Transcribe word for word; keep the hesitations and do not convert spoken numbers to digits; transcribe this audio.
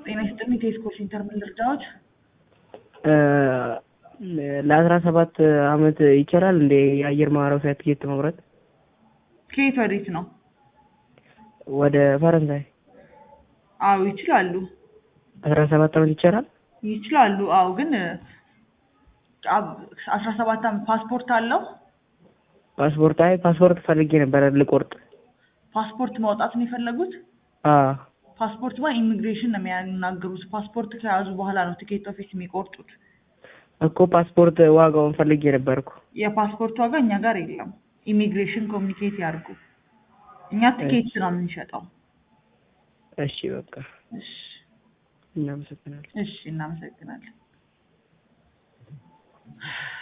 ጤና ይስጥልኝ ቴስኮ ሴንተር ምን ልርዳዎት? ለአስራ ሰባት አመት ይቻላል እንዴ የአየር ማረፊያ ትኬት መቁረጥ? ከየት ወዴት ነው? ወደ ፈረንሳይ። አዎ ይችላሉ። አስራ ሰባት አመት ይቻላል? ይችላሉ። አዎ ግን አስራ ሰባት አመት ፓስፖርት አለው? ፓስፖርት አይ ፓስፖርት ፈልጌ ነበር ልቆርጥ። ፓስፖርት ማውጣት ነው የፈለጉት? አዎ። ፓስፖርት ማ ኢሚግሬሽን ነው የሚያናግሩት። ፓስፖርት ከያዙ በኋላ ነው ቲኬት ኦፊስ የሚቆርጡት። እኮ ፓስፖርት ዋጋውን ፈልጌ ነበርኩ። የፓስፖርት ዋጋ እኛ ጋር የለም። ኢሚግሬሽን ኮሚኒኬት ያርጉ። እኛ ቲኬት ነው የምንሸጠው። እሺ በቃ እሺ እናመሰግናለን። እሺ እናመሰግናለን።